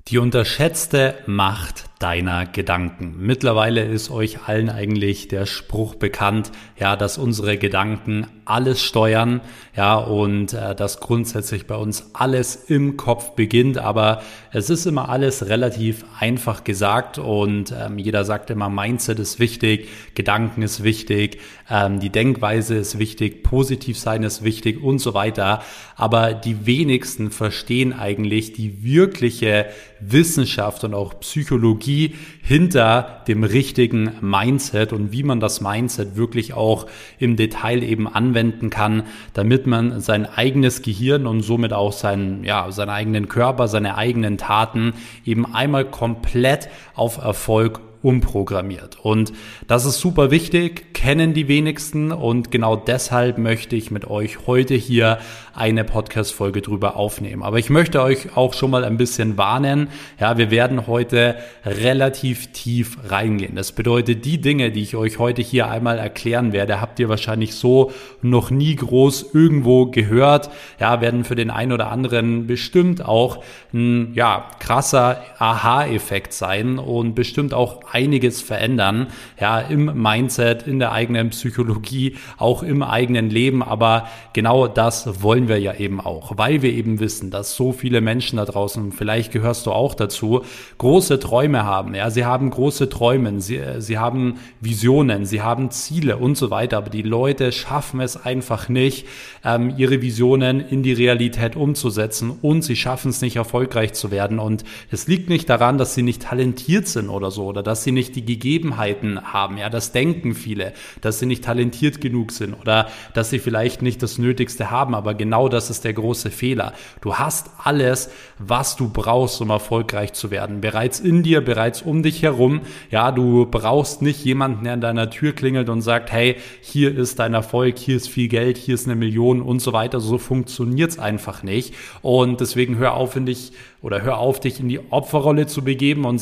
Die unterschätzte Macht deiner Gedanken. Mittlerweile ist euch allen eigentlich der Spruch bekannt, ja, dass unsere Gedanken alles steuern, ja, und dass grundsätzlich bei uns alles im Kopf beginnt, aber es ist immer alles relativ einfach gesagt und jeder sagt immer, Mindset ist wichtig, Gedanken ist wichtig, die Denkweise ist wichtig, positiv sein ist wichtig und so weiter, aber die wenigsten verstehen eigentlich die wirkliche Wissenschaft und auch Psychologie hinter dem richtigen Mindset und wie man das Mindset wirklich auch im Detail eben anwenden kann, damit man sein eigenes Gehirn und somit auch seinen eigenen Körper, seine eigenen Taten eben einmal komplett auf Erfolg umprogrammiert. Und das ist super wichtig, kennen die wenigsten und genau deshalb möchte ich mit euch heute hier eine Podcast-Folge drüber aufnehmen. Aber ich möchte euch auch schon mal ein bisschen warnen, ja, wir werden heute relativ tief reingehen. Das bedeutet, die Dinge, die ich euch heute hier einmal erklären werde, habt ihr wahrscheinlich so noch nie groß irgendwo gehört, ja, werden für den einen oder anderen bestimmt auch ein, krasser Aha-Effekt sein und bestimmt auch einiges verändern, ja, im Mindset, in der eigenen Psychologie, auch im eigenen Leben, aber genau das wollen wir ja eben auch, weil wir eben wissen, dass so viele Menschen da draußen, vielleicht gehörst du auch dazu, große Träume haben, ja, sie haben große Träume, sie haben Visionen, sie haben Ziele und so weiter, aber die Leute schaffen es einfach nicht, ihre Visionen in die Realität umzusetzen und sie schaffen es nicht, erfolgreich zu werden und es liegt nicht daran, dass sie nicht talentiert sind oder so, oder dass sie nicht die Gegebenheiten haben, ja, das denken viele, dass sie nicht talentiert genug sind oder dass sie vielleicht nicht das Nötigste haben, aber genau das ist der große Fehler. Du hast alles, was du brauchst, um erfolgreich zu werden, bereits in dir, bereits um dich herum, ja, du brauchst nicht jemanden, der an deiner Tür klingelt und sagt, hey, hier ist dein Erfolg, hier ist viel Geld, hier ist 1 Million und so weiter, so funktioniert es einfach nicht und deswegen hör auf, dich in die Opferrolle zu begeben und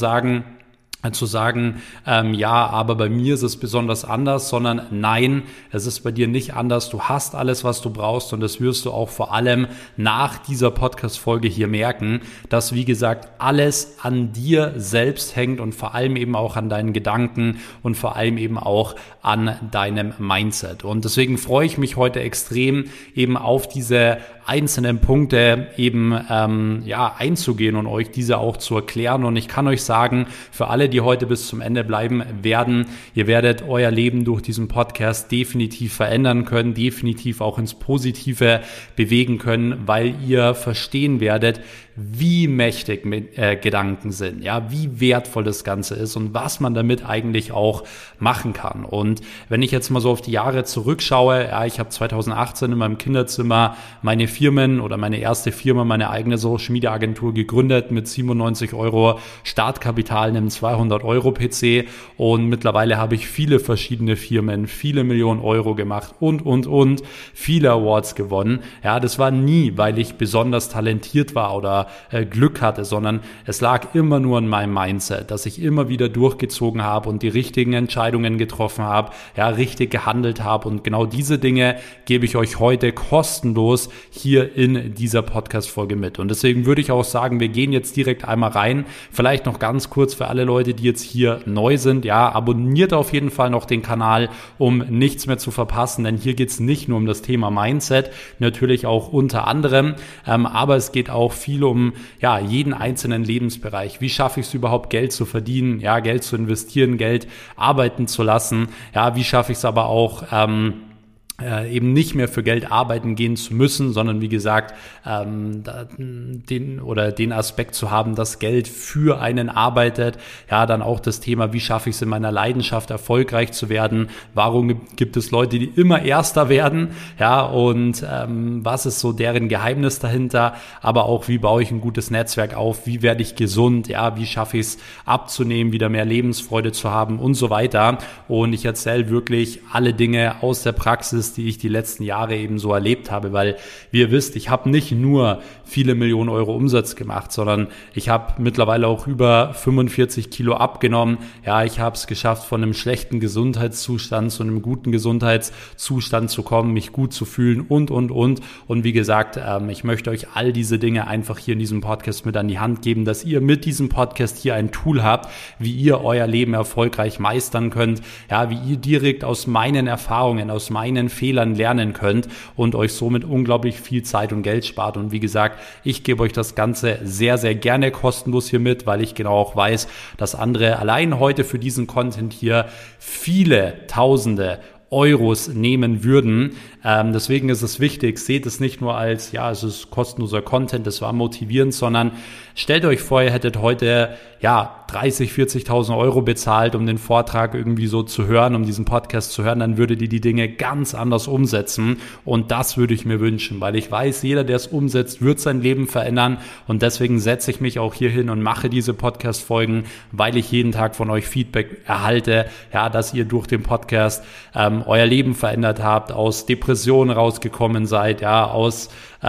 zu sagen, aber bei mir ist es besonders anders, sondern nein, es ist bei dir nicht anders. Du hast alles, was du brauchst und das wirst du auch vor allem nach dieser Podcast-Folge hier merken, dass, wie gesagt, alles an dir selbst hängt und vor allem eben auch an deinen Gedanken und vor allem eben auch an deinem Mindset. Und deswegen freue ich mich heute extrem, eben auf diese einzelnen Punkte eben einzugehen und euch diese auch zu erklären. Und ich kann euch sagen, für alle, die heute bis zum Ende bleiben werden, ihr werdet euer Leben durch diesen Podcast definitiv verändern können, definitiv auch ins Positive bewegen können, weil ihr verstehen werdet, wie mächtig Gedanken sind, ja, wie wertvoll das Ganze ist und was man damit eigentlich auch machen kann. Und wenn ich jetzt mal so auf die Jahre zurückschaue, ja, ich habe 2018 in meinem Kinderzimmer meine erste Firma, meine eigene Social Media Agentur gegründet mit 97 € Startkapital, einem 200 € PC und mittlerweile habe ich viele verschiedene Firmen, viele Millionen Euro gemacht und viele Awards gewonnen. Ja, das war nie, weil ich besonders talentiert war oder Glück hatte, sondern es lag immer nur an meinem Mindset, dass ich immer wieder durchgezogen habe und die richtigen Entscheidungen getroffen habe, ja, richtig gehandelt habe und genau diese Dinge gebe ich euch heute kostenlos hier in dieser Podcast-Folge mit. Und deswegen würde ich auch sagen, wir gehen jetzt direkt einmal rein. Vielleicht noch ganz kurz für alle Leute, die jetzt hier neu sind, ja, abonniert auf jeden Fall noch den Kanal, um nichts mehr zu verpassen, denn hier geht es nicht nur um das Thema Mindset, natürlich auch unter anderem, aber es geht auch viel um jeden einzelnen Lebensbereich. Wie schaffe ich es überhaupt, Geld zu verdienen, ja, Geld zu investieren, Geld arbeiten zu lassen, ja, wie schaffe ich es aber auch, eben nicht mehr für Geld arbeiten gehen zu müssen, sondern wie gesagt, den Aspekt zu haben, dass Geld für einen arbeitet. Ja, dann auch das Thema, wie schaffe ich es in meiner Leidenschaft erfolgreich zu werden? Warum gibt es Leute, die immer Erster werden? Ja, und was ist so deren Geheimnis dahinter? Aber auch, wie baue ich ein gutes Netzwerk auf? Wie werde ich gesund? Ja, wie schaffe ich es abzunehmen, wieder mehr Lebensfreude zu haben und so weiter. Und ich erzähle wirklich alle Dinge aus der Praxis, Basis, die ich die letzten Jahre eben so erlebt habe, weil, wie ihr wisst, ich habe nicht nur viele Millionen Euro Umsatz gemacht, sondern ich habe mittlerweile auch über 45 Kilo abgenommen. Ja, ich habe es geschafft, von einem schlechten Gesundheitszustand zu einem guten Gesundheitszustand zu kommen, mich gut zu fühlen und. Und wie gesagt, ich möchte euch all diese Dinge einfach hier in diesem Podcast mit an die Hand geben, dass ihr mit diesem Podcast hier ein Tool habt, wie ihr euer Leben erfolgreich meistern könnt, ja, wie ihr direkt aus meinen Erfahrungen, aus meinen Fehlern lernen könnt und euch somit unglaublich viel Zeit und Geld spart. Und wie gesagt, ich gebe euch das Ganze sehr, sehr gerne kostenlos hier mit, weil ich genau auch weiß, dass andere allein heute für diesen Content hier viele Tausende Euros nehmen würden. Deswegen ist es wichtig, seht es nicht nur als, ja, es ist kostenloser Content, das war motivierend, sondern stellt euch vor, ihr hättet heute, ja, 30.000, 40.000 Euro bezahlt, um den Vortrag irgendwie so zu hören, um diesen Podcast zu hören, dann würdet ihr die Dinge ganz anders umsetzen und das würde ich mir wünschen, weil ich weiß, jeder, der es umsetzt, wird sein Leben verändern und deswegen setze ich mich auch hier hin und mache diese Podcast-Folgen, weil ich jeden Tag von euch Feedback erhalte, ja, dass ihr durch den Podcast euer Leben verändert habt, aus Depressionen rausgekommen seid, ja, aus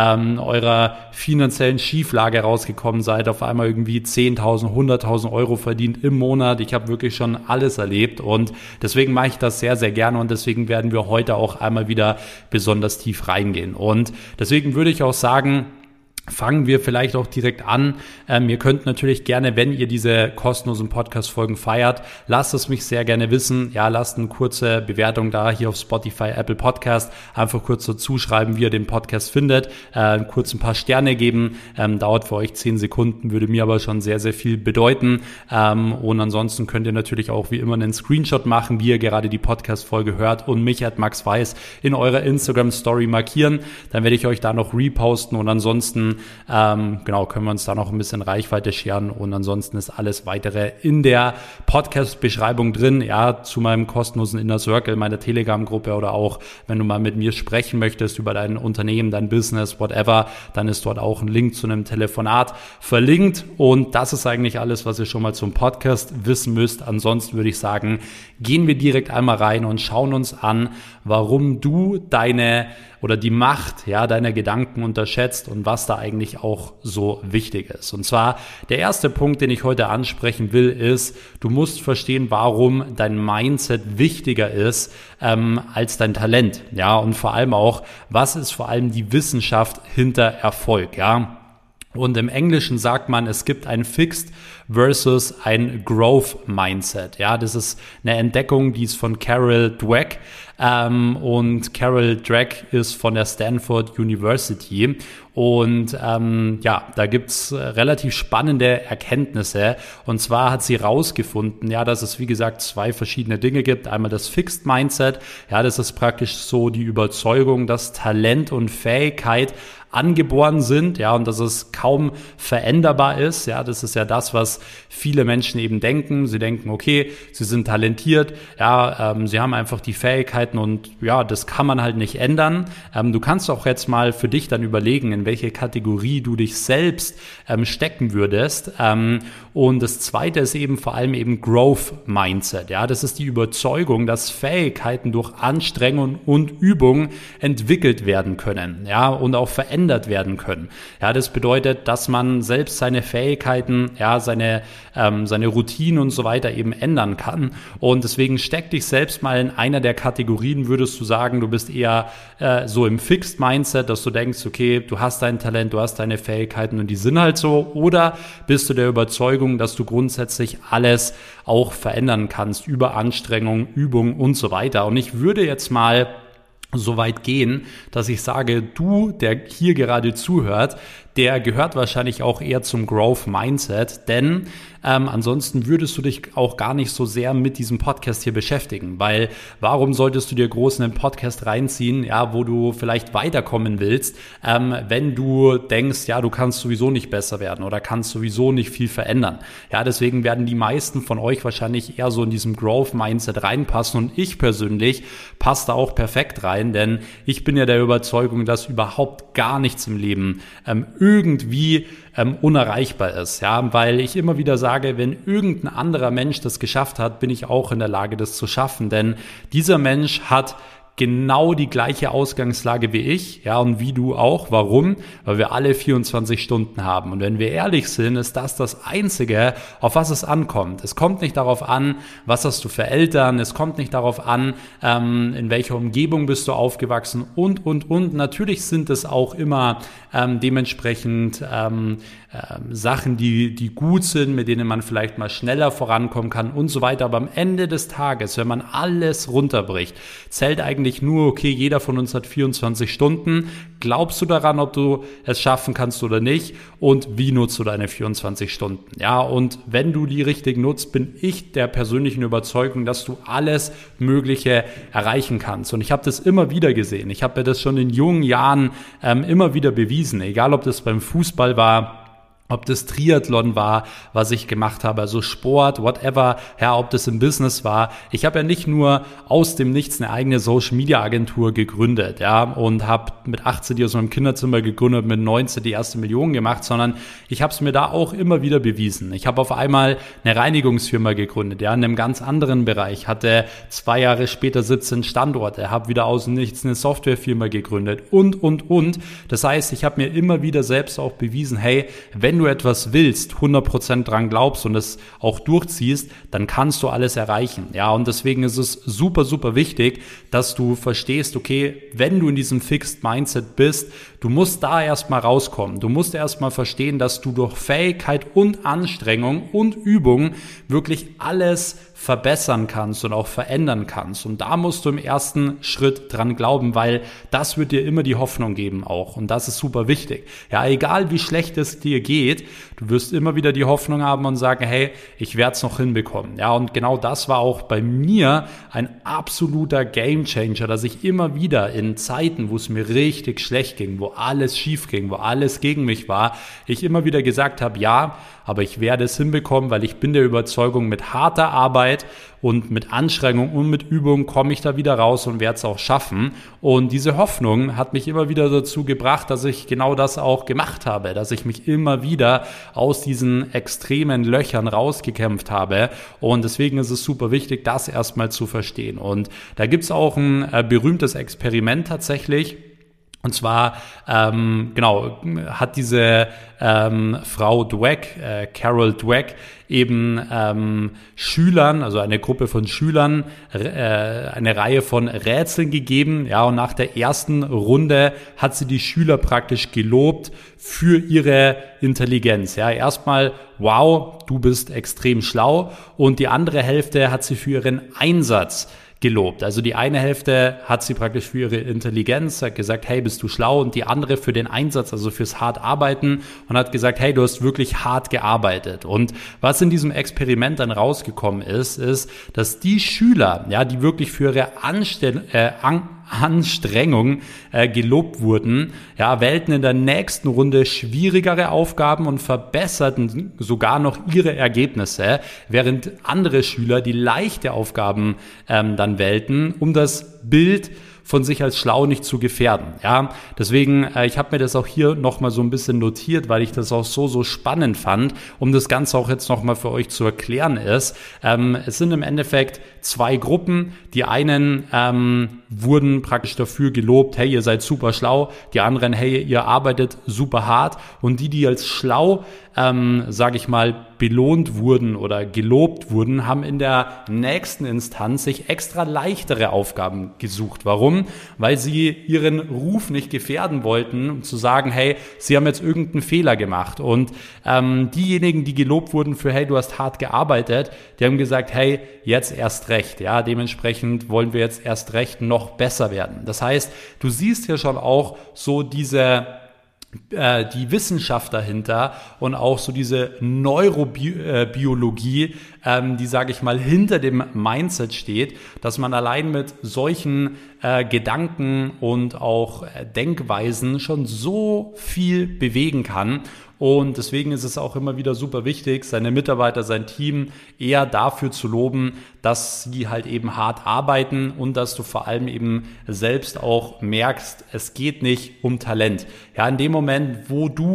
eurer finanziellen Schieflage rausgekommen seid, auf einmal irgendwie 10.000, 100.000 Euro verdient im Monat. Ich habe wirklich schon alles erlebt und deswegen mache ich das sehr, sehr gerne und deswegen werden wir heute auch einmal wieder besonders tief reingehen. Und deswegen würde ich auch sagen, fangen wir vielleicht auch direkt an. Ihr könnt natürlich gerne, wenn ihr diese kostenlosen Podcast-Folgen feiert, lasst es mich sehr gerne wissen. Ja, lasst eine kurze Bewertung da hier auf Spotify, Apple Podcast. Einfach kurz dazu schreiben, wie ihr den Podcast findet. Kurz ein paar Sterne geben. Dauert für euch 10 Sekunden, würde mir aber schon sehr, sehr viel bedeuten. Und ansonsten könnt ihr natürlich auch wie immer einen Screenshot machen, wie ihr gerade die Podcast-Folge hört und mich @maxweiss in eurer Instagram-Story markieren. Dann werde ich euch da noch reposten und ansonsten genau, können wir uns da noch ein bisschen Reichweite scheren und ansonsten ist alles weitere in der Podcast-Beschreibung drin, ja, zu meinem kostenlosen Inner Circle, meiner Telegram-Gruppe oder auch, wenn du mal mit mir sprechen möchtest über dein Unternehmen, dein Business, whatever, dann ist dort auch ein Link zu einem Telefonat verlinkt und das ist eigentlich alles, was ihr schon mal zum Podcast wissen müsst. Ansonsten würde ich sagen, gehen wir direkt einmal rein und schauen uns an, warum du die Macht, ja, deiner Gedanken unterschätzt und was da eigentlich auch so wichtig ist. Und zwar der erste Punkt, den ich heute ansprechen will, ist, du musst verstehen, warum dein Mindset wichtiger ist als dein Talent. Ja, und vor allem auch, was ist vor allem die Wissenschaft hinter Erfolg, ja. Und im Englischen sagt man, es gibt ein Fixed versus ein Growth Mindset. Ja, das ist eine Entdeckung, die ist von Carol Dweck. Und Carol Dweck ist von der Stanford University. Und da gibt's relativ spannende Erkenntnisse. Und zwar hat sie rausgefunden, ja, dass es wie gesagt 2 verschiedene Dinge gibt. Einmal das Fixed Mindset. Ja, das ist praktisch so die Überzeugung, dass Talent und Fähigkeit angeboren sind, ja, und dass es kaum veränderbar ist, ja, das ist ja das, was viele Menschen eben denken. Sie denken, okay, sie sind talentiert, ja, sie haben einfach die Fähigkeiten und ja, das kann man halt nicht ändern. Du kannst auch jetzt mal für dich dann überlegen, in welche Kategorie du dich selbst stecken würdest. Und das zweite ist eben vor allem eben Growth Mindset, ja, das ist die Überzeugung, dass Fähigkeiten durch Anstrengung und Übung entwickelt werden können, ja, und auch verändert werden können. Ja, das bedeutet, dass man selbst seine Fähigkeiten, ja, seine Routinen und so weiter eben ändern kann. Und deswegen steck dich selbst mal in einer der Kategorien, würdest du sagen, du bist eher so im Fixed Mindset, dass du denkst, okay, du hast dein Talent, du hast deine Fähigkeiten und die sind halt so, oder bist du der Überzeugung, dass du grundsätzlich alles auch verändern kannst über Anstrengung, Übung und so weiter. Und ich würde jetzt mal so weit gehen, dass ich sage, du, der hier gerade zuhört, der gehört wahrscheinlich auch eher zum Growth Mindset, denn ansonsten würdest du dich auch gar nicht so sehr mit diesem Podcast hier beschäftigen, weil warum solltest du dir groß einen Podcast reinziehen, ja, wo du vielleicht weiterkommen willst, wenn du denkst, ja, du kannst sowieso nicht besser werden oder kannst sowieso nicht viel verändern. Ja, deswegen werden die meisten von euch wahrscheinlich eher so in diesem Growth Mindset reinpassen und ich persönlich passe da auch perfekt rein, denn ich bin ja der Überzeugung, dass überhaupt gar nichts im Leben irgendwie unerreichbar ist, ja, weil ich immer wieder sage, wenn irgendein anderer Mensch das geschafft hat, bin ich auch in der Lage, das zu schaffen, denn dieser Mensch hat genau die gleiche Ausgangslage wie ich, ja, und wie du auch. Warum? Weil wir alle 24 Stunden haben. Und wenn wir ehrlich sind, ist das Einzige, auf was es ankommt. Es kommt nicht darauf an, was hast du für Eltern, es kommt nicht darauf an, in welcher Umgebung bist du aufgewachsen und. Natürlich sind es auch immer dementsprechend Sachen, die gut sind, mit denen man vielleicht mal schneller vorankommen kann und so weiter. Aber am Ende des Tages, wenn man alles runterbricht, zählt eigentlich nur, okay, jeder von uns hat 24 Stunden. Glaubst du daran, ob du es schaffen kannst oder nicht? Und wie nutzt du deine 24 Stunden? Ja, und wenn du die richtig nutzt, bin ich der persönlichen Überzeugung, dass du alles Mögliche erreichen kannst. Und ich habe das immer wieder gesehen. Ich habe mir das schon in jungen Jahren immer wieder bewiesen. Egal, ob das beim Fußball war, ob das Triathlon war, was ich gemacht habe, also Sport, whatever, ja, ob das im Business war. Ich habe ja nicht nur aus dem Nichts eine eigene Social-Media-Agentur gegründet, ja, und habe mit 18 die aus meinem Kinderzimmer gegründet, mit 19 die erste Million gemacht, sondern ich habe es mir da auch immer wieder bewiesen. Ich habe auf einmal eine Reinigungsfirma gegründet, ja, in einem ganz anderen Bereich, hatte 2 Jahre später 17 Standorte, habe wieder aus dem Nichts eine Softwarefirma gegründet und. Das heißt, ich habe mir immer wieder selbst auch bewiesen, hey, wenn du etwas willst, 100% dran glaubst und es auch durchziehst, dann kannst du alles erreichen. Ja, und deswegen ist es super, super wichtig, dass du verstehst, okay, wenn du in diesem Fixed Mindset bist, du musst da erstmal rauskommen. Du musst erstmal verstehen, dass du durch Fähigkeit und Anstrengung und Übung wirklich alles verbessern kannst und auch verändern kannst. Und da musst du im ersten Schritt dran glauben, weil das wird dir immer die Hoffnung geben auch. Und das ist super wichtig. Ja, egal wie schlecht es dir geht, du wirst immer wieder die Hoffnung haben und sagen, hey, ich werde es noch hinbekommen. Ja, und genau das war auch bei mir ein absoluter Gamechanger, dass ich immer wieder in Zeiten, wo es mir richtig schlecht ging, wo alles schief ging, wo alles gegen mich war, ich immer wieder gesagt habe, ja, aber ich werde es hinbekommen, weil ich bin der Überzeugung, mit harter Arbeit und mit Anstrengung und mit Übung komme ich da wieder raus und werde es auch schaffen. Und diese Hoffnung hat mich immer wieder dazu gebracht, dass ich genau das auch gemacht habe, dass ich mich immer wieder aus diesen extremen Löchern rausgekämpft habe. Und deswegen ist es super wichtig, das erstmal zu verstehen. Und da gibt es auch ein berühmtes Experiment tatsächlich. Und zwar, hat diese Frau Dweck, Carol Dweck, eben Schülern, also eine Gruppe von Schülern, eine Reihe von Rätseln gegeben. Ja, und nach der ersten Runde hat sie die Schüler praktisch gelobt für ihre Intelligenz. Ja, erstmal, wow, du bist extrem schlau. Und die andere Hälfte hat sie für ihren Einsatz gelobt. Also die eine Hälfte hat sie praktisch für ihre Intelligenz, hat gesagt, hey, bist du schlau, und die andere für den Einsatz, also fürs hart Arbeiten, und hat gesagt, hey, du hast wirklich hart gearbeitet. Und was in diesem Experiment dann rausgekommen ist, dass die Schüler, ja, die wirklich für ihre Anstrengung gelobt wurden, ja, wählten in der nächsten Runde schwierigere Aufgaben und verbesserten sogar noch ihre Ergebnisse, während andere Schüler, die leichte Aufgaben dann wählten, um das Bild von sich als schlau nicht zu gefährden. Ja, deswegen, ich habe mir das auch hier nochmal so ein bisschen notiert, weil ich das auch so spannend fand, um das Ganze auch jetzt nochmal für euch zu erklären ist. Es sind im Endeffekt 2 Gruppen. Die einen wurden praktisch dafür gelobt, hey, ihr seid super schlau. Die anderen, hey, ihr arbeitet super hart. Und die als schlau, sage ich mal, belohnt wurden oder gelobt wurden, haben in der nächsten Instanz sich extra leichtere Aufgaben gesucht. Warum? Weil sie ihren Ruf nicht gefährden wollten, um zu sagen, hey, sie haben jetzt irgendeinen Fehler gemacht. Und diejenigen, die gelobt wurden für, hey, du hast hart gearbeitet, die haben gesagt, hey, jetzt erst recht. Ja, dementsprechend wollen wir jetzt erst recht noch besser werden. Das heißt, du siehst hier schon auch so die Wissenschaft dahinter und auch so diese Neurobiologie, die, sage ich mal, hinter dem Mindset steht, dass man allein mit solchen Gedanken und auch Denkweisen schon so viel bewegen kann. Und deswegen ist es auch immer wieder super wichtig, seine Mitarbeiter, sein Team eher dafür zu loben, dass sie halt eben hart arbeiten und dass du vor allem eben selbst auch merkst, es geht nicht um Talent. Ja, in dem Moment, wo du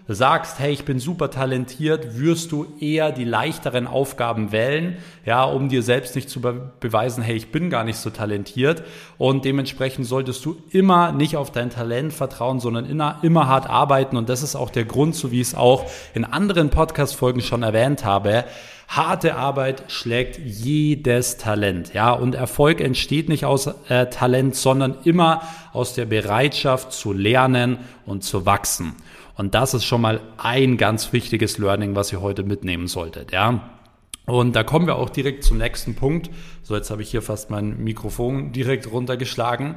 sagst, hey, ich bin super talentiert, wirst du eher die leichteren Aufgaben wählen, ja, um dir selbst nicht zu beweisen, hey, ich bin gar nicht so talentiert. Und dementsprechend solltest du immer nicht auf dein Talent vertrauen, sondern immer hart arbeiten. Und das ist auch der Grund, so wie ich es auch in anderen Podcast-Folgen schon erwähnt habe. Harte Arbeit schlägt jedes Talent, ja, und Erfolg entsteht nicht aus Talent, sondern immer aus der Bereitschaft zu lernen und zu wachsen. Und das ist schon mal ein ganz wichtiges Learning, was ihr heute mitnehmen solltet, ja. Und da kommen wir auch direkt zum nächsten Punkt. So, jetzt habe ich hier fast mein Mikrofon direkt runtergeschlagen.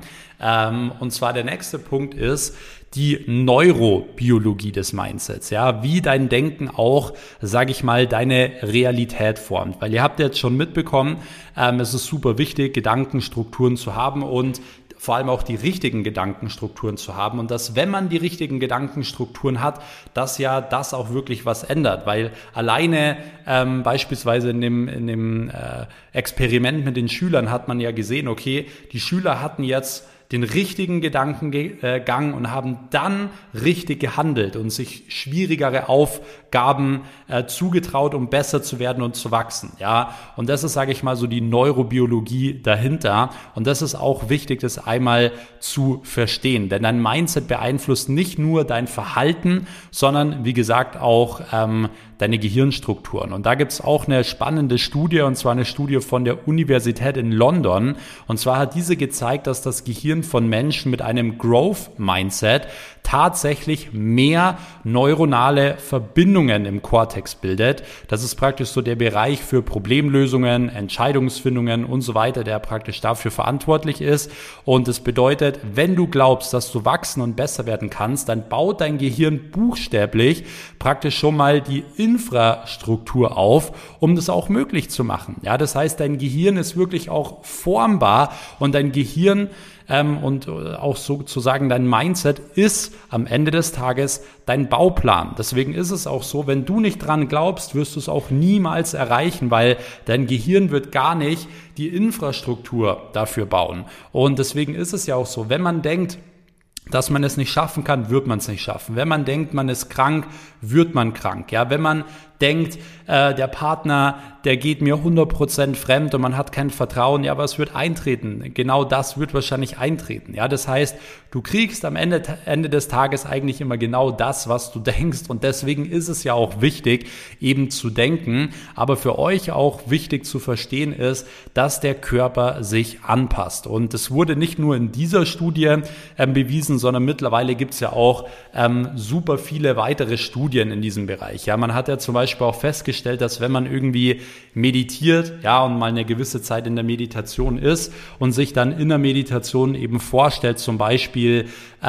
Und zwar der nächste Punkt ist die Neurobiologie des Mindsets. Ja, wie dein Denken auch, sage ich mal, deine Realität formt. Weil ihr habt jetzt schon mitbekommen, es ist super wichtig, Gedankenstrukturen zu haben und vor allem auch die richtigen Gedankenstrukturen zu haben und dass, wenn man die richtigen Gedankenstrukturen hat, dass ja das auch wirklich was ändert, weil alleine beispielsweise in dem Experiment mit den Schülern hat man ja gesehen, okay, die Schüler hatten jetzt den richtigen Gedankengang und haben dann richtig gehandelt und sich schwierigere Aufgaben zugetraut, um besser zu werden und zu wachsen. Ja, und das ist, sage ich mal, so die Neurobiologie dahinter. Und das ist auch wichtig, das einmal zu verstehen. Denn dein Mindset beeinflusst nicht nur dein Verhalten, sondern, wie gesagt, auch deine Gehirnstrukturen. Und da gibt es auch eine spannende Studie, und zwar eine Studie von der Universität in London. Und zwar hat diese gezeigt, dass das Gehirn von Menschen mit einem Growth-Mindset tatsächlich mehr neuronale Verbindungen im Kortex bildet. Das ist praktisch so der Bereich für Problemlösungen, Entscheidungsfindungen und so weiter, der praktisch dafür verantwortlich ist. Und das bedeutet, wenn du glaubst, dass du wachsen und besser werden kannst, dann baut dein Gehirn buchstäblich praktisch schon mal die Infrastruktur auf, um das auch möglich zu machen. Ja, das heißt, dein Gehirn ist wirklich auch formbar und dein Gehirn und auch sozusagen dein Mindset ist am Ende des Tages dein Bauplan. Deswegen ist es auch so, wenn du nicht dran glaubst, wirst du es auch niemals erreichen, weil dein Gehirn wird gar nicht die Infrastruktur dafür bauen. Und deswegen ist es ja auch so, wenn man denkt, dass man es nicht schaffen kann, wird man es nicht schaffen. Wenn man denkt, man ist krank, wird man krank. Ja, wenn man denkt, der Partner, der geht mir 100% fremd und man hat kein Vertrauen, ja, aber es wird eintreten. Genau das wird wahrscheinlich eintreten. Ja, das heißt, du kriegst am Ende des Tages eigentlich immer genau das, was du denkst, und deswegen ist es ja auch wichtig, eben zu denken. Aber für euch auch wichtig zu verstehen ist, dass der Körper sich anpasst. Und es wurde nicht nur in dieser Studie bewiesen, sondern mittlerweile gibt es ja auch super viele weitere Studien in diesem Bereich. Ja, man hat ja zum Beispiel auch festgestellt, dass wenn man irgendwie meditiert, ja, und mal eine gewisse Zeit in der Meditation ist und sich dann in der Meditation eben vorstellt, zum Beispiel,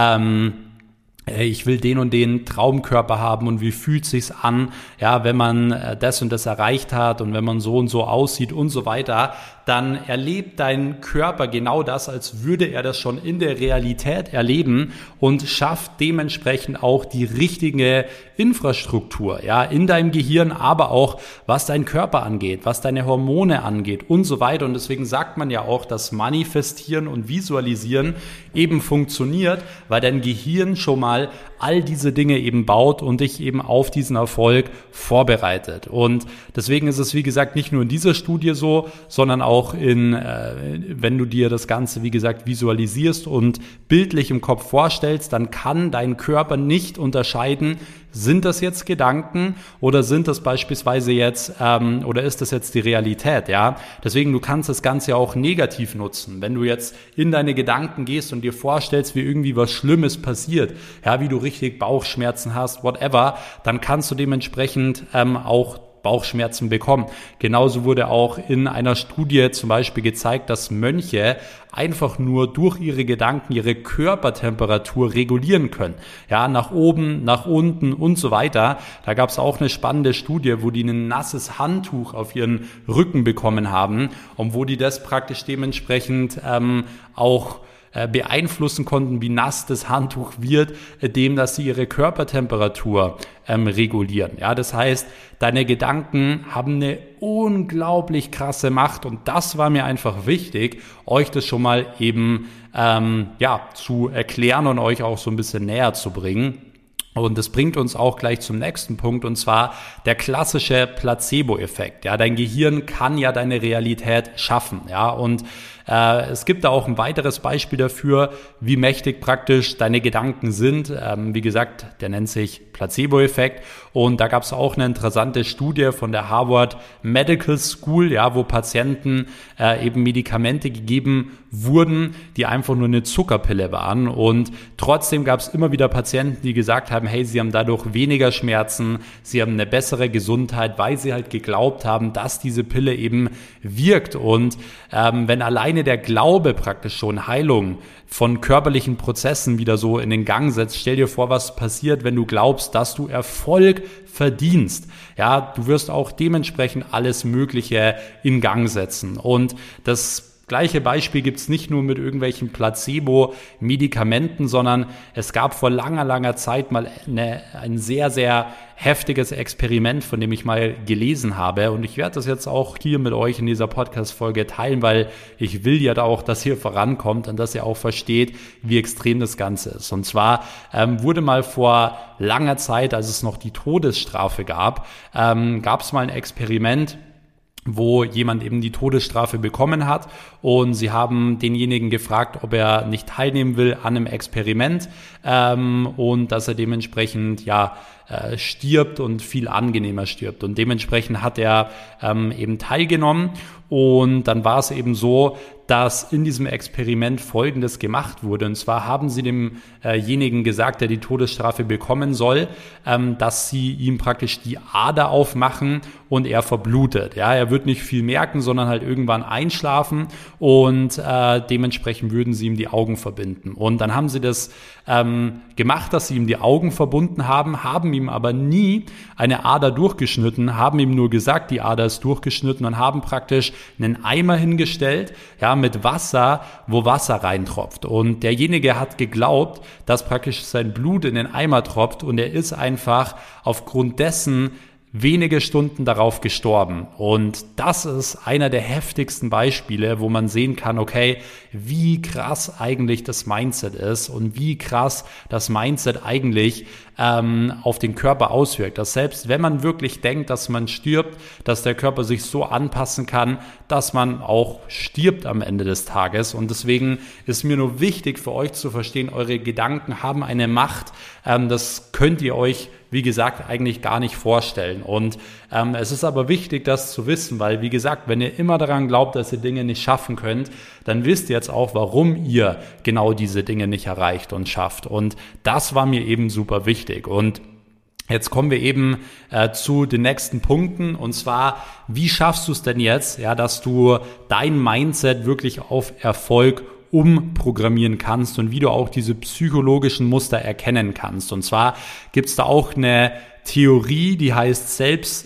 ich will den und den Traumkörper haben und wie fühlt sich's an, ja, wenn man das und das erreicht hat und wenn man so und so aussieht und so weiter, dann erlebt dein Körper genau das, als würde er das schon in der Realität erleben und schafft dementsprechend auch die richtige Infrastruktur, ja, in deinem Gehirn, aber auch was dein Körper angeht, was deine Hormone angeht und so weiter. Und deswegen sagt man ja auch, dass Manifestieren und Visualisieren eben funktioniert, weil dein Gehirn schon mal all diese Dinge eben baut und dich eben auf diesen Erfolg vorbereitet. Und deswegen ist es, wie gesagt, nicht nur in dieser Studie so, sondern auch wenn du dir das Ganze, wie gesagt, visualisierst und bildlich im Kopf vorstellst, dann kann dein Körper nicht unterscheiden, sind das jetzt Gedanken oder sind das beispielsweise jetzt oder ist das jetzt die Realität, ja? Deswegen, du kannst das Ganze ja auch negativ nutzen. Wenn du jetzt in deine Gedanken gehst und dir vorstellst, wie irgendwie was Schlimmes passiert, ja, wie du richtig Bauchschmerzen hast, whatever, dann kannst du dementsprechend auch Bauchschmerzen bekommen. Genauso wurde auch in einer Studie zum Beispiel gezeigt, dass Mönche einfach nur durch ihre Gedanken ihre Körpertemperatur regulieren können. Ja, nach oben, nach unten und so weiter. Da gab es auch eine spannende Studie, wo die ein nasses Handtuch auf ihren Rücken bekommen haben und wo die das praktisch dementsprechend auch beeinflussen konnten, wie nass das Handtuch wird, dem, dass sie ihre Körpertemperatur regulieren. Ja, das heißt, deine Gedanken haben eine unglaublich krasse Macht und das war mir einfach wichtig, euch das schon mal eben zu erklären und euch auch so ein bisschen näher zu bringen. Und das bringt uns auch gleich zum nächsten Punkt, und zwar der klassische Placebo-Effekt. Ja, dein Gehirn kann ja deine Realität schaffen. Ja, und es gibt da auch ein weiteres Beispiel dafür, wie mächtig praktisch deine Gedanken sind. Wie gesagt, der nennt sich Placebo-Effekt. Und da gab es auch eine interessante Studie von der Harvard Medical School, ja, wo Patienten eben Medikamente gegeben wurden, die einfach nur eine Zuckerpille waren. Und trotzdem gab es immer wieder Patienten, die gesagt haben, hey, sie haben dadurch weniger Schmerzen, sie haben eine bessere Gesundheit, weil sie halt geglaubt haben, dass diese Pille eben wirkt. Und wenn alleine der Glaube praktisch schon Heilung von körperlichen Prozessen wieder so in den Gang setzt, stell dir vor, was passiert, wenn du glaubst, dass du Erfolg verdienst. Ja, du wirst auch dementsprechend alles Mögliche in Gang setzen. Und das gleiche Beispiel gibt's nicht nur mit irgendwelchen Placebo-Medikamenten, sondern es gab vor langer Zeit mal ein sehr, sehr heftiges Experiment, von dem ich mal gelesen habe. Und ich werde das jetzt auch hier mit euch in dieser Podcast-Folge teilen, weil ich will ja da auch, dass ihr vorankommt und dass ihr auch versteht, wie extrem das Ganze ist. Und zwar wurde mal vor langer Zeit, als es noch die Todesstrafe gab, gab es mal ein Experiment, wo jemand eben die Todesstrafe bekommen hat, und sie haben denjenigen gefragt, ob er nicht teilnehmen will an einem Experiment und dass er dementsprechend stirbt und viel angenehmer stirbt. Und dementsprechend hat er eben teilgenommen, und dann war es eben so, dass in diesem Experiment Folgendes gemacht wurde. Und zwar haben sie demjenigen gesagt, der die Todesstrafe bekommen soll, dass sie ihm praktisch die Ader aufmachen und er verblutet. Ja, er wird nicht viel merken, sondern halt irgendwann einschlafen, und dementsprechend würden sie ihm die Augen verbinden. Und dann haben sie das gemacht, dass sie ihm die Augen verbunden haben ihm aber nie eine Ader durchgeschnitten, haben ihm nur gesagt, die Ader ist durchgeschnitten, und haben praktisch einen Eimer hingestellt, ja, mit Wasser, wo Wasser reintropft. Und derjenige hat geglaubt, dass praktisch sein Blut in den Eimer tropft, und er ist einfach aufgrund dessen wenige Stunden darauf gestorben. Und das ist einer der heftigsten Beispiele, wo man sehen kann, okay, wie krass eigentlich das Mindset ist und wie krass das Mindset eigentlich auf den Körper auswirkt. Dass selbst wenn man wirklich denkt, dass man stirbt, dass der Körper sich so anpassen kann, dass man auch stirbt am Ende des Tages. Und deswegen ist mir nur wichtig für euch zu verstehen, eure Gedanken haben eine Macht. Das könnt ihr euch, wie gesagt, eigentlich gar nicht vorstellen. Und es ist aber wichtig, das zu wissen, weil, wie gesagt, wenn ihr immer daran glaubt, dass ihr Dinge nicht schaffen könnt, dann wisst ihr jetzt auch, warum ihr genau diese Dinge nicht erreicht und schafft. Und das war mir eben super wichtig. Und jetzt kommen wir eben zu den nächsten Punkten, und zwar, wie schaffst du es denn jetzt, ja, dass du dein Mindset wirklich auf Erfolg umprogrammieren kannst und wie du auch diese psychologischen Muster erkennen kannst. Und zwar gibt es da auch eine Theorie, die heißt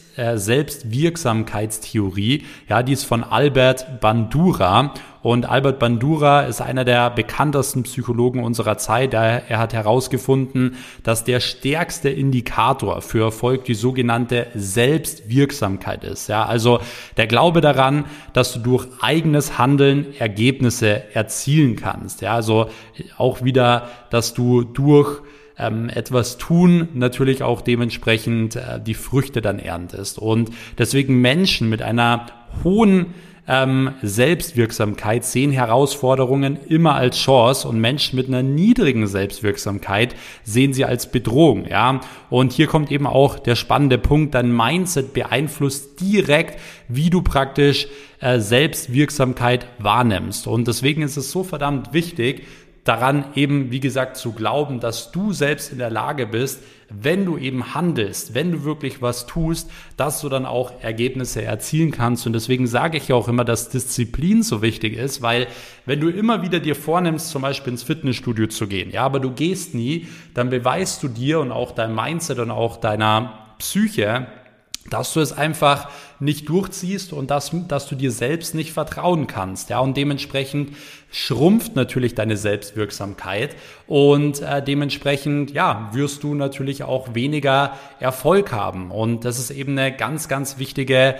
Selbstwirksamkeitstheorie. Ja, die ist von Albert Bandura. Und Albert Bandura ist einer der bekanntesten Psychologen unserer Zeit. Er hat herausgefunden, dass der stärkste Indikator für Erfolg die sogenannte Selbstwirksamkeit ist. Ja, also der Glaube daran, dass du durch eigenes Handeln Ergebnisse erzielen kannst. Ja, also auch wieder, dass du durch etwas tun, natürlich auch dementsprechend die Früchte dann erntest. Und deswegen Menschen mit einer hohen Selbstwirksamkeit sehen Herausforderungen immer als Chance, und Menschen mit einer niedrigen Selbstwirksamkeit sehen sie als Bedrohung. Ja? Und hier kommt eben auch der spannende Punkt, dein Mindset beeinflusst direkt, wie du praktisch Selbstwirksamkeit wahrnimmst. Und deswegen ist es so verdammt wichtig, daran eben, wie gesagt, zu glauben, dass du selbst in der Lage bist, wenn du eben handelst, wenn du wirklich was tust, dass du dann auch Ergebnisse erzielen kannst. Und deswegen sage ich auch immer, dass Disziplin so wichtig ist, weil wenn du immer wieder dir vornimmst, zum Beispiel ins Fitnessstudio zu gehen, ja, aber du gehst nie, dann beweist du dir und auch deinem Mindset und auch deiner Psyche, dass du es einfach nicht durchziehst und dass du dir selbst nicht vertrauen kannst. Ja, und dementsprechend schrumpft natürlich deine Selbstwirksamkeit und dementsprechend, ja, wirst du natürlich auch weniger Erfolg haben. Und das ist eben eine ganz, ganz wichtige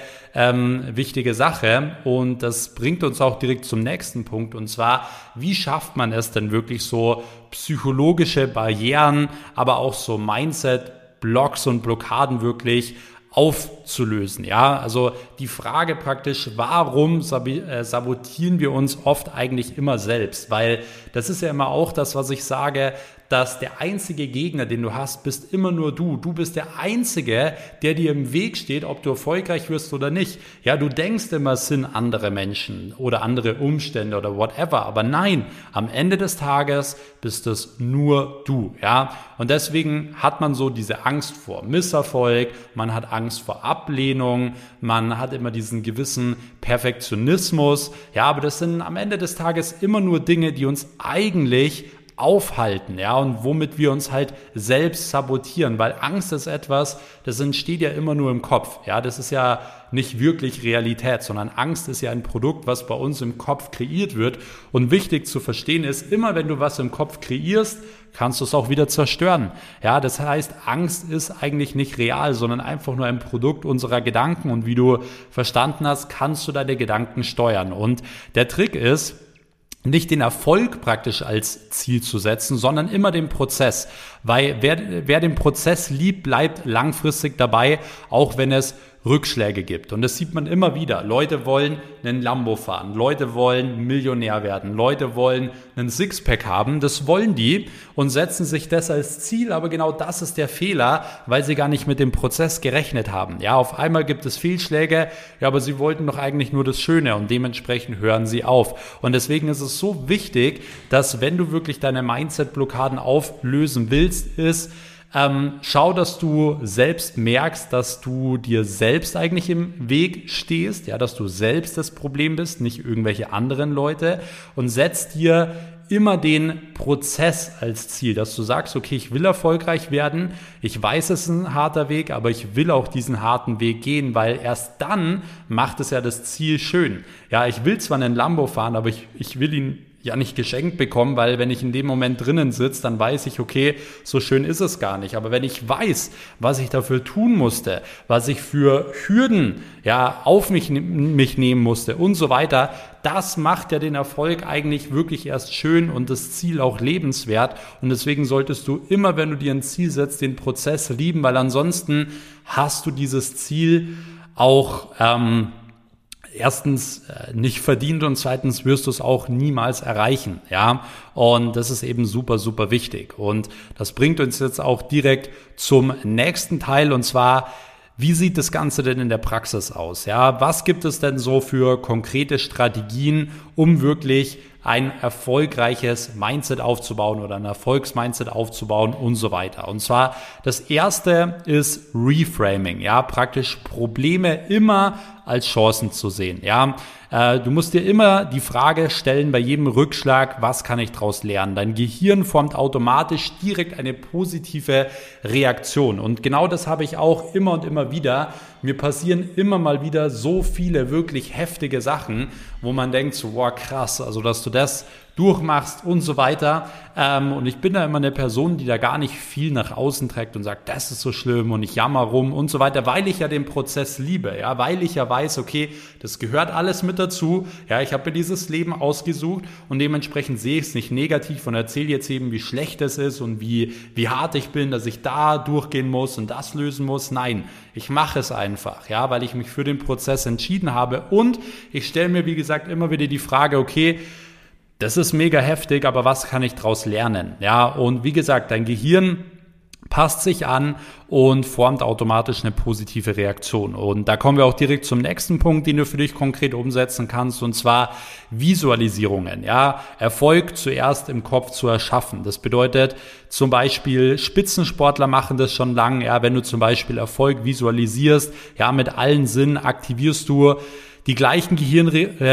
Sache. Und das bringt uns auch direkt zum nächsten Punkt. Und zwar, wie schafft man es denn wirklich so psychologische Barrieren, aber auch so Mindset-Blocks und Blockaden wirklich aufzulösen. Ja, also die Frage praktisch, warum sabotieren wir uns oft eigentlich immer selbst? Weil das ist ja immer auch das, was ich sage, dass der einzige Gegner, den du hast, bist immer nur du. Du bist der Einzige, der dir im Weg steht, ob du erfolgreich wirst oder nicht. Ja, du denkst immer, es sind andere Menschen oder andere Umstände oder whatever. Aber nein, am Ende des Tages bist es nur du. Ja, und deswegen hat man so diese Angst vor Misserfolg, man hat Angst vor Ablehnung, man hat immer diesen gewissen Perfektionismus. Ja, aber das sind am Ende des Tages immer nur Dinge, die uns eigentlich aufhalten, ja, und womit wir uns halt selbst sabotieren, weil Angst ist etwas, das entsteht ja immer nur im Kopf, ja, das ist ja nicht wirklich Realität, sondern Angst ist ja ein Produkt, was bei uns im Kopf kreiert wird, und wichtig zu verstehen ist, immer wenn du was im Kopf kreierst, kannst du es auch wieder zerstören, ja, das heißt, Angst ist eigentlich nicht real, sondern einfach nur ein Produkt unserer Gedanken, und wie du verstanden hast, kannst du deine Gedanken steuern, und der Trick ist, nicht den Erfolg praktisch als Ziel zu setzen, sondern immer den Prozess. Weil wer den Prozess liebt, bleibt langfristig dabei, auch wenn es Rückschläge gibt. Und das sieht man immer wieder. Leute wollen einen Lambo fahren, Leute wollen Millionär werden, Leute wollen einen Sixpack haben, das wollen die und setzen sich das als Ziel, aber genau das ist der Fehler, weil sie gar nicht mit dem Prozess gerechnet haben. Ja, auf einmal gibt es Fehlschläge, ja, aber sie wollten doch eigentlich nur das Schöne und dementsprechend hören sie auf. Und deswegen ist es so wichtig, dass wenn du wirklich deine Mindset-Blockaden auflösen willst, schau, dass du selbst merkst, dass du dir selbst eigentlich im Weg stehst, ja, dass du selbst das Problem bist, nicht irgendwelche anderen Leute, und setz dir immer den Prozess als Ziel, dass du sagst, okay, ich will erfolgreich werden, ich weiß, es ist ein harter Weg, aber ich will auch diesen harten Weg gehen, weil erst dann macht es ja das Ziel schön. Ja, ich will zwar einen Lambo fahren, aber ich will ihn ja nicht geschenkt bekommen, weil wenn ich in dem Moment drinnen sitze, dann weiß ich, okay, so schön ist es gar nicht. Aber wenn ich weiß, was ich dafür tun musste, was ich für Hürden ja auf mich nehmen musste und so weiter, das macht ja den Erfolg eigentlich wirklich erst schön und das Ziel auch lebenswert. Und deswegen solltest du immer, wenn du dir ein Ziel setzt, den Prozess lieben, weil ansonsten hast du dieses Ziel auch erstens nicht verdient und zweitens wirst du es auch niemals erreichen, ja, und das ist eben super, super wichtig, und das bringt uns jetzt auch direkt zum nächsten Teil, und zwar, wie sieht das Ganze denn in der Praxis aus, ja, was gibt es denn so für konkrete Strategien, um wirklich ein erfolgreiches Mindset aufzubauen oder ein Erfolgsmindset aufzubauen und so weiter. Und zwar, das erste ist Reframing, ja, praktisch Probleme immer als Chancen zu sehen, ja. Du musst dir immer die Frage stellen bei jedem Rückschlag, was kann ich daraus lernen? Dein Gehirn formt automatisch direkt eine positive Reaktion. Und genau das habe ich auch immer und immer wieder. Mir passieren immer mal wieder so viele wirklich heftige Sachen, wo man denkt so, wow, krass, also dass du das durchmachst und so weiter. Und ich bin da immer eine Person, die da gar nicht viel nach außen trägt und sagt, das ist so schlimm und ich jammer rum und so weiter, weil ich ja den Prozess liebe, ja, weil ich ja weiß, okay, das gehört alles mit dazu, ja, ich habe mir dieses Leben ausgesucht und dementsprechend sehe ich es nicht negativ und erzähle jetzt eben, wie schlecht es ist und wie hart ich bin, dass ich da durchgehen muss und das lösen muss. Nein, ich mache es einfach, ja, weil ich mich für den Prozess entschieden habe, und ich stelle mir, wie gesagt, immer wieder die Frage, okay, das ist mega heftig, aber was kann ich daraus lernen? Ja, und wie gesagt, dein Gehirn passt sich an und formt automatisch eine positive Reaktion. Und da kommen wir auch direkt zum nächsten Punkt, den du für dich konkret umsetzen kannst, und zwar Visualisierungen. Ja, Erfolg zuerst im Kopf zu erschaffen. Das bedeutet zum Beispiel, Spitzensportler machen das schon lange. Ja, wenn du zum Beispiel Erfolg visualisierst, ja, mit allen Sinnen aktivierst du die gleichen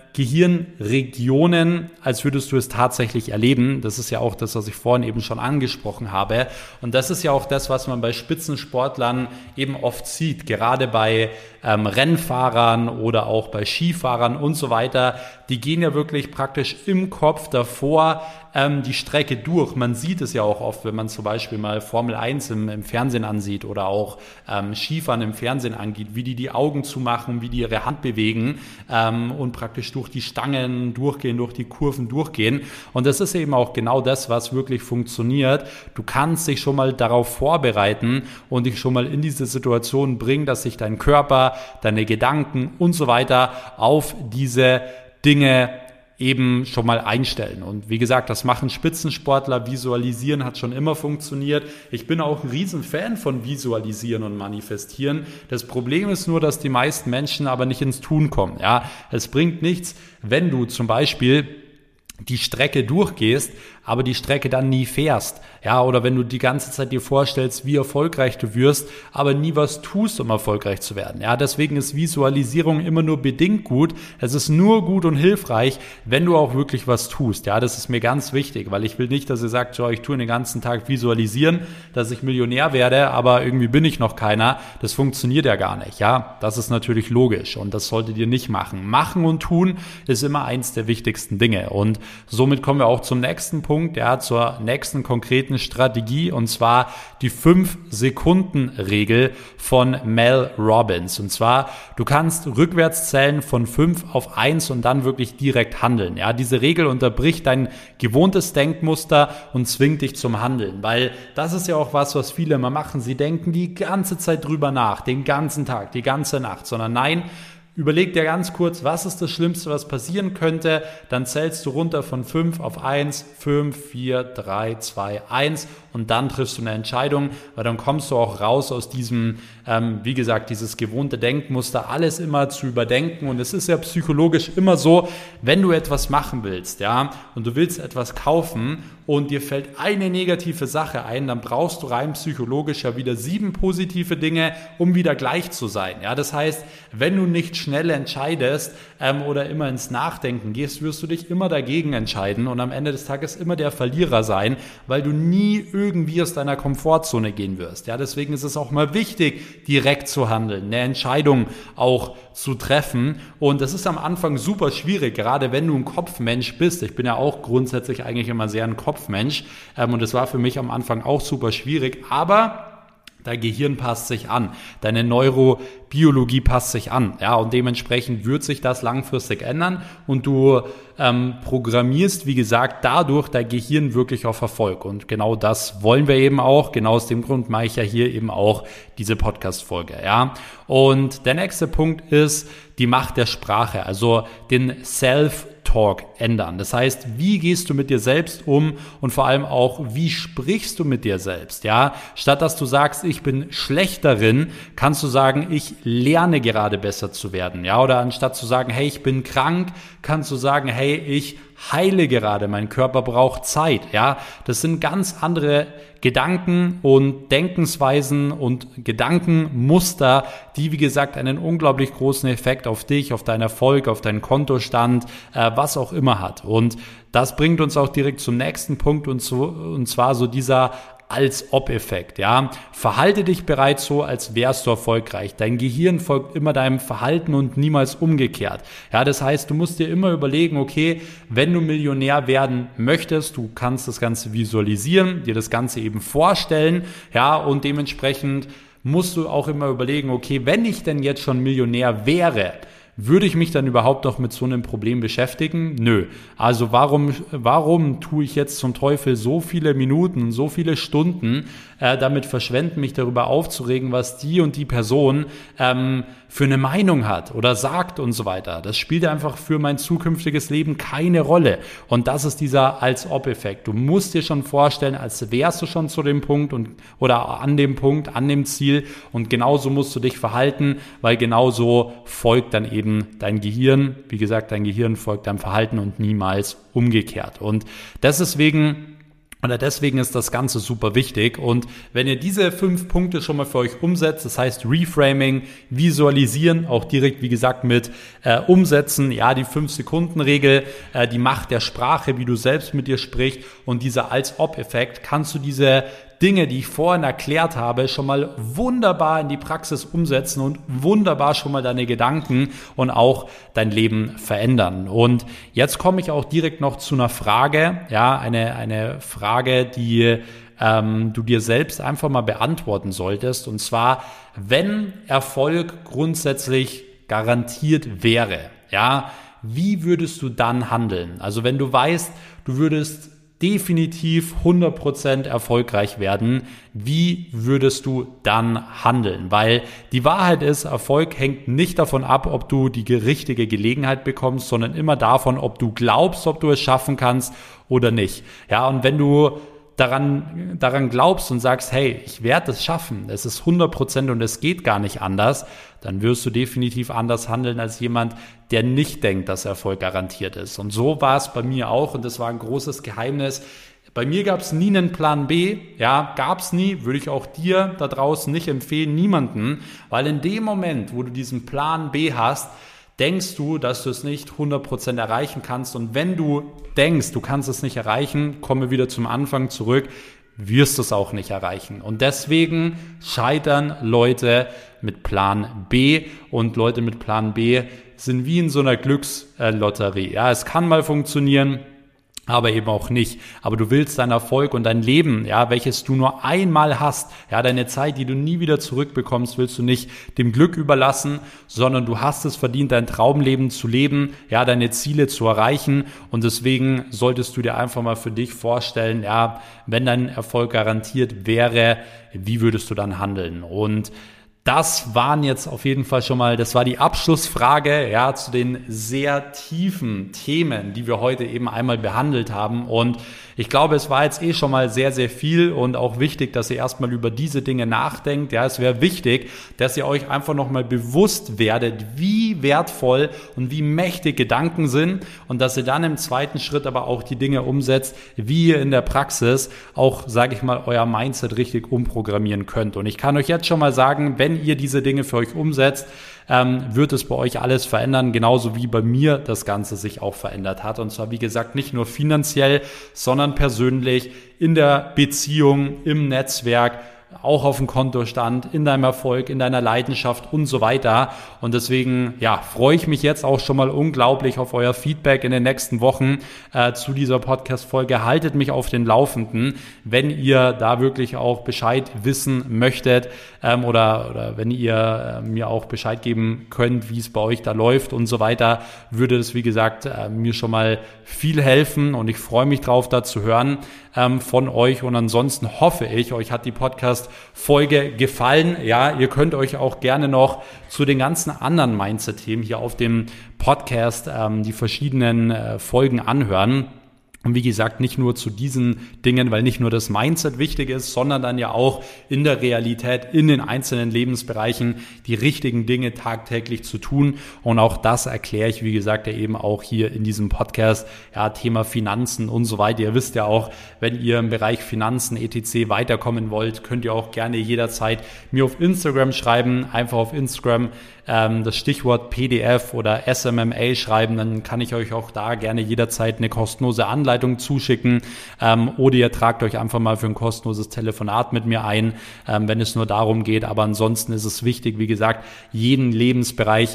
Gehirnregionen, als würdest du es tatsächlich erleben. Das ist ja auch das, was ich vorhin eben schon angesprochen habe. Und das ist ja auch das, was man bei Spitzensportlern eben oft sieht, gerade bei Rennfahrern oder auch bei Skifahrern und so weiter. Die gehen ja wirklich praktisch im Kopf davor die Strecke durch. Man sieht es ja auch oft, wenn man zum Beispiel mal Formel 1 im Fernsehen ansieht oder auch Skifahren im Fernsehen angeht, wie die Augen zumachen, wie die ihre Hand bewegen und praktisch durch die Stangen durchgehen, durch die Kurven durchgehen. Und das ist eben auch genau das, was wirklich funktioniert. Du kannst dich schon mal darauf vorbereiten und dich schon mal in diese Situation bringen, dass sich dein Körper, deine Gedanken und so weiter auf diese Dinge eben schon mal einstellen. Und wie gesagt, das machen Spitzensportler. Visualisieren hat schon immer funktioniert. Ich bin auch ein Riesenfan von Visualisieren und Manifestieren. Das Problem ist nur, dass die meisten Menschen aber nicht ins Tun kommen. Ja, es bringt nichts, wenn du zum Beispiel die Strecke durchgehst, aber die Strecke dann nie fährst. Ja, oder wenn du die ganze Zeit dir vorstellst, wie erfolgreich du wirst, aber nie was tust, um erfolgreich zu werden. Ja, deswegen ist Visualisierung immer nur bedingt gut. Es ist nur gut und hilfreich, wenn du auch wirklich was tust. Ja, das ist mir ganz wichtig, weil ich will nicht, dass ihr sagt, so, ich tue den ganzen Tag visualisieren, dass ich Millionär werde, aber irgendwie bin ich noch keiner. Das funktioniert ja gar nicht. Ja, das ist natürlich logisch und das solltet ihr nicht machen. Machen und tun ist immer eins der wichtigsten Dinge und somit kommen wir auch zum nächsten Punkt, ja, zur nächsten konkreten Strategie und zwar die 5-Sekunden-Regel von Mel Robbins. Und zwar, du kannst rückwärts zählen von 5 auf 1 und dann wirklich direkt handeln. Ja, diese Regel unterbricht dein gewohntes Denkmuster und zwingt dich zum Handeln, weil das ist ja auch was viele immer machen. Sie denken die ganze Zeit drüber nach, den ganzen Tag, die ganze Nacht, sondern nein, überleg dir ganz kurz, was ist das Schlimmste, was passieren könnte. Dann zählst du runter von 5 auf 1, 5, 4, 3, 2, 1 und dann triffst du eine Entscheidung, weil dann kommst du auch raus aus diesem, wie gesagt, dieses gewohnte Denkmuster, alles immer zu überdenken. Und es ist ja psychologisch immer so, wenn du etwas machen willst, ja, und du willst etwas kaufen und dir fällt eine negative Sache ein, dann brauchst du rein psychologisch ja wieder 7 positive Dinge, um wieder gleich zu sein. Ja, das heißt, wenn du nicht schnell entscheidest oder immer ins Nachdenken gehst, wirst du dich immer dagegen entscheiden und am Ende des Tages immer der Verlierer sein, weil du nie irgendwie aus deiner Komfortzone gehen wirst. Ja, deswegen ist es auch mal wichtig, direkt zu handeln, eine Entscheidung auch zu treffen. Und das ist am Anfang super schwierig, gerade wenn du ein Kopfmensch bist. Ich bin ja auch grundsätzlich eigentlich immer sehr ein Kopfmensch und das war für mich am Anfang auch super schwierig, aber dein Gehirn passt sich an, deine Neurobiologie passt sich an, ja, und dementsprechend wird sich das langfristig ändern und du programmierst, wie gesagt, dadurch dein Gehirn wirklich auf Erfolg und genau das wollen wir eben auch, genau aus dem Grund mache ich ja hier eben auch diese Podcast-Folge, ja, und der nächste Punkt ist die Macht der Sprache, also den Self-Talk ändern. Das heißt, wie gehst du mit dir selbst um und vor allem auch, wie sprichst du mit dir selbst? Ja, statt dass du sagst, ich bin schlecht darin, kannst du sagen, ich lerne gerade besser zu werden. Ja, oder anstatt zu sagen, hey, ich bin krank, kannst du sagen, hey, ich heile gerade, mein Körper braucht Zeit. Ja, das sind ganz andere Gedanken und Denkensweisen und Gedankenmuster, die, wie gesagt, einen unglaublich großen Effekt auf dich, auf deinen Erfolg, auf deinen Kontostand, was auch immer hat. Und das bringt uns auch direkt zum nächsten Punkt und zwar so dieser Als-Ob-Effekt, ja. Verhalte dich bereits so, als wärst du erfolgreich. Dein Gehirn folgt immer deinem Verhalten und niemals umgekehrt. Ja, das heißt, du musst dir immer überlegen, okay, wenn du Millionär werden möchtest, du kannst das Ganze visualisieren, dir das Ganze eben vorstellen, ja, und dementsprechend musst du auch immer überlegen, okay, wenn ich denn jetzt schon Millionär wäre, würde ich mich dann überhaupt noch mit so einem Problem beschäftigen? Nö. Also warum tue ich jetzt zum Teufel so viele Minuten, so viele Stunden damit verschwenden, mich darüber aufzuregen, was die und die Person für eine Meinung hat oder sagt und so weiter. Das spielt einfach für mein zukünftiges Leben keine Rolle. Und das ist dieser Als-Ob-Effekt. Du musst dir schon vorstellen, als wärst du schon zu dem Punkt oder an dem Punkt, an dem Ziel. Und genauso musst du dich verhalten, weil genauso folgt dann eben dein Gehirn. Wie gesagt, dein Gehirn folgt deinem Verhalten und niemals umgekehrt. Und deswegen Und deswegen ist das Ganze super wichtig. Und wenn ihr diese 5 Punkte schon mal für euch umsetzt, das heißt Reframing, Visualisieren, auch direkt, wie gesagt, mit Umsetzen, ja, die 5-Sekunden-Regel, die Macht der Sprache, wie du selbst mit dir sprichst und dieser Als-Ob-Effekt, kannst du diese Dinge, die ich vorhin erklärt habe, schon mal wunderbar in die Praxis umsetzen und wunderbar schon mal deine Gedanken und auch dein Leben verändern. Und jetzt komme ich auch direkt noch zu einer Frage, ja, eine Frage, die du dir selbst einfach mal beantworten solltest. Und zwar, wenn Erfolg grundsätzlich garantiert wäre, ja, wie würdest du dann handeln? Also wenn du weißt, du würdest definitiv 100% erfolgreich werden, wie würdest du dann handeln? Weil die Wahrheit ist, Erfolg hängt nicht davon ab, ob du die richtige Gelegenheit bekommst, sondern immer davon, ob du glaubst, ob du es schaffen kannst oder nicht. Ja, und wenn du daran glaubst und sagst, hey, ich werde es schaffen, es ist 100% und es geht gar nicht anders, dann wirst du definitiv anders handeln als jemand, der nicht denkt, dass Erfolg garantiert ist. Und so war es bei mir auch und das war ein großes Geheimnis. Bei mir gab es nie einen Plan B, ja, gab es nie, würde ich auch dir da draußen nicht empfehlen, niemanden, weil in dem Moment, wo du diesen Plan B hast, denkst du, dass du es nicht 100% erreichen kannst. Und wenn du denkst, du kannst es nicht erreichen, komme wieder zum Anfang zurück, wirst du es auch nicht erreichen. Und deswegen scheitern Leute mit Plan B. Und Leute mit Plan B sind wie in so einer Glückslotterie. Ja, es kann mal funktionieren, aber eben auch nicht. Aber du willst deinen Erfolg und dein Leben, ja, welches du nur einmal hast, ja, deine Zeit, die du nie wieder zurückbekommst, willst du nicht dem Glück überlassen, sondern du hast es verdient, dein Traumleben zu leben, ja, deine Ziele zu erreichen. Und deswegen solltest du dir einfach mal für dich vorstellen, ja, wenn dein Erfolg garantiert wäre, wie würdest du dann handeln? Und das waren jetzt auf jeden Fall schon mal, das war die Abschlussfrage, ja, zu den sehr tiefen Themen, die wir heute eben einmal behandelt haben. Und ich glaube, es war jetzt schon mal sehr, sehr viel und auch wichtig, dass ihr erstmal über diese Dinge nachdenkt. Ja, es wäre wichtig, dass ihr euch einfach nochmal bewusst werdet, wie wertvoll und wie mächtig Gedanken sind und dass ihr dann im zweiten Schritt aber auch die Dinge umsetzt, wie ihr in der Praxis auch, sage ich mal, euer Mindset richtig umprogrammieren könnt. Und ich kann euch jetzt schon mal sagen, wenn ihr diese Dinge für euch umsetzt, wird es bei euch alles verändern, genauso wie bei mir das Ganze sich auch verändert hat. Und zwar, wie gesagt, nicht nur finanziell, sondern persönlich, in der Beziehung, im Netzwerk, auch auf dem Kontostand, in deinem Erfolg, in deiner Leidenschaft und so weiter. Und deswegen, ja, freue ich mich jetzt auch schon mal unglaublich auf euer Feedback in den nächsten Wochen zu dieser Podcast-Folge. Haltet mich auf den Laufenden, wenn ihr da wirklich auch Bescheid wissen möchtet oder wenn ihr mir auch Bescheid geben könnt, wie es bei euch da läuft und so weiter, würde es, wie gesagt, mir schon mal viel helfen und ich freue mich drauf, da zu hören von euch. Und ansonsten hoffe ich, euch hat die Podcast-Folge gefallen. Ja, ihr könnt euch auch gerne noch zu den ganzen anderen Mindset-Themen hier auf dem Podcast die verschiedenen Folgen anhören. Und wie gesagt, nicht nur zu diesen Dingen, weil nicht nur das Mindset wichtig ist, sondern dann ja auch in der Realität, in den einzelnen Lebensbereichen die richtigen Dinge tagtäglich zu tun. Und auch das erkläre ich, wie gesagt, ja eben auch hier in diesem Podcast, ja, Thema Finanzen und so weiter. Ihr wisst ja auch, wenn ihr im Bereich Finanzen etc. weiterkommen wollt, könnt ihr auch gerne jederzeit mir auf Instagram schreiben, einfach auf Instagram das Stichwort PDF oder SMMA schreiben, dann kann ich euch auch da gerne jederzeit eine kostenlose Anleitung zuschicken oder ihr tragt euch einfach mal für ein kostenloses Telefonat mit mir ein, wenn es nur darum geht. Aber ansonsten ist es wichtig, wie gesagt, jeden Lebensbereich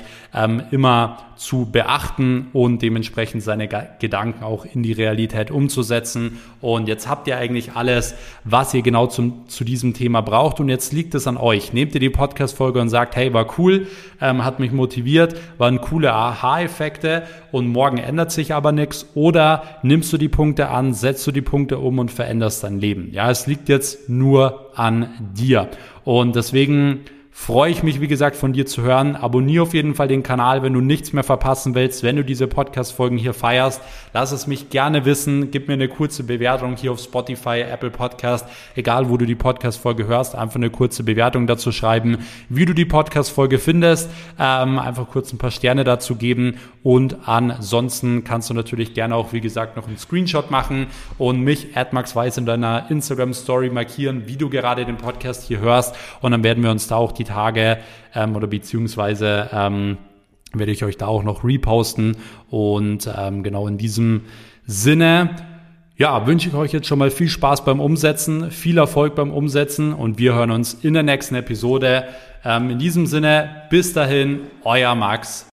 immer zu beachten und dementsprechend seine Gedanken auch in die Realität umzusetzen. Und jetzt habt ihr eigentlich alles, was ihr genau zu diesem Thema braucht. Und jetzt liegt es an euch. Nehmt ihr die Podcast-Folge und sagt, hey, war cool, hat mich motiviert, waren coole Aha-Effekte und morgen ändert sich aber nichts. Oder nimmst du die Punkte an, setzt du die Punkte um und veränderst dein Leben. Ja, es liegt jetzt nur an dir. Und deswegen freue ich mich, wie gesagt, von dir zu hören. Abonniere auf jeden Fall den Kanal, wenn du nichts mehr verpassen willst, wenn du diese Podcast-Folgen hier feierst. Lass es mich gerne wissen. Gib mir eine kurze Bewertung hier auf Spotify, Apple Podcast, egal wo du die Podcast-Folge hörst, einfach eine kurze Bewertung dazu schreiben, wie du die Podcast-Folge findest. Einfach kurz ein paar Sterne dazu geben und ansonsten kannst du natürlich gerne auch, wie gesagt, noch einen Screenshot machen und mich @maxweiss in deiner Instagram-Story markieren, wie du gerade den Podcast hier hörst, und dann werden wir uns da auch die Tage oder beziehungsweise werde ich euch da auch noch reposten und genau in diesem Sinne wünsche ich euch jetzt schon mal viel Spaß beim Umsetzen, viel Erfolg beim Umsetzen und wir hören uns in der nächsten Episode. In diesem Sinne, bis dahin, euer Max.